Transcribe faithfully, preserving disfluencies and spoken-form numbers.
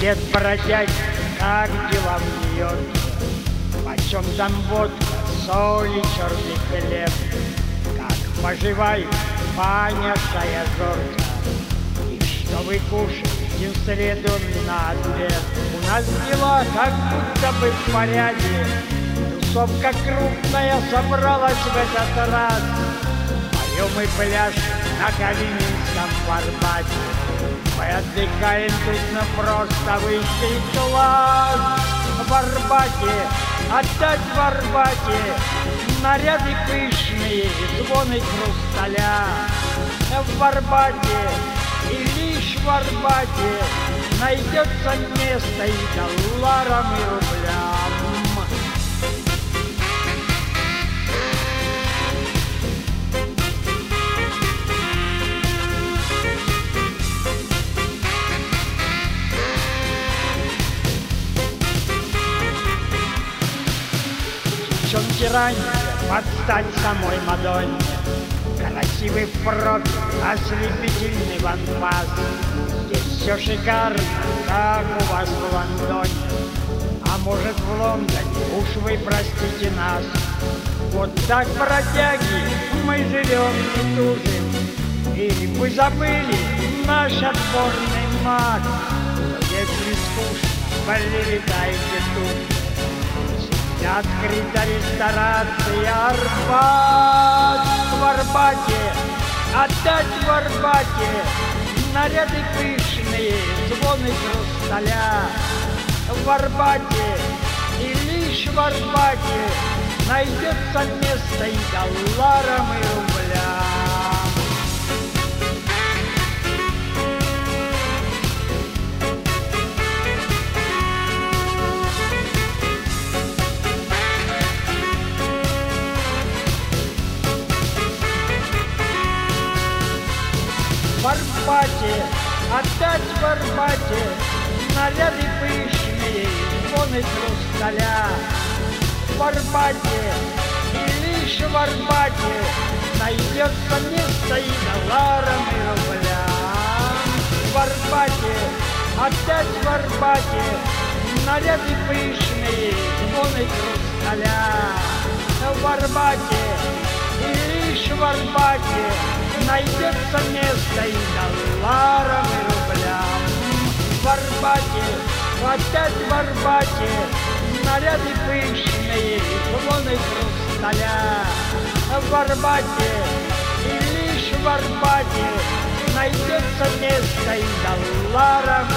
Дед бродяги, как дела в Нью-Йорке? Почем там водка, соль и черный хлеб? Как поживает паня Шая-Зорка? И что вы кушаете в среду на обед? У нас дела как будто бы в порядке. Тусовка крупная собралась в этот раз. Поем и пляшем на Калининском Фарбате. Мы отдыхаем тут, но просто высший класс. В Арбате, отдать в Арбате наряды пышные, звоны хрусталя. В Арбате и лишь в Арбате найдется место и долларам, и рублям. Девчонки раньше подстать самой Мадонне, красивый в профиль, ослепительный ванпас. Здесь все шикарно, как у вас в Лондоне. А может, в Лондоне, уж вы простите нас. Вот так, бродяги, мы живем и тужим. И вы забыли наш отборный мат. Если скучно, прилетайте тут. Открыта ресторация Арбат. В Арбате, отдать в Арбате наряды пышные, звоны хрусталя. В Арбате и лишь в Арбате найдется место и долларам, и рублям. В Арбате, отдать в Арбате наряды пышные, звоны хрусталя. В Арбате и лишь в Арбате найдется место и долларам, и рублям. В Арбате, отдать в Арбате наряды пышные, звоны хрусталя. В Арбате и лишь в Арбате найдется место и долларам, и рублям. В Арбате, отдать в Арбате наряды пышные, звоны хрусталя. В Арбате и лишь в Арбате найдется место и долларам,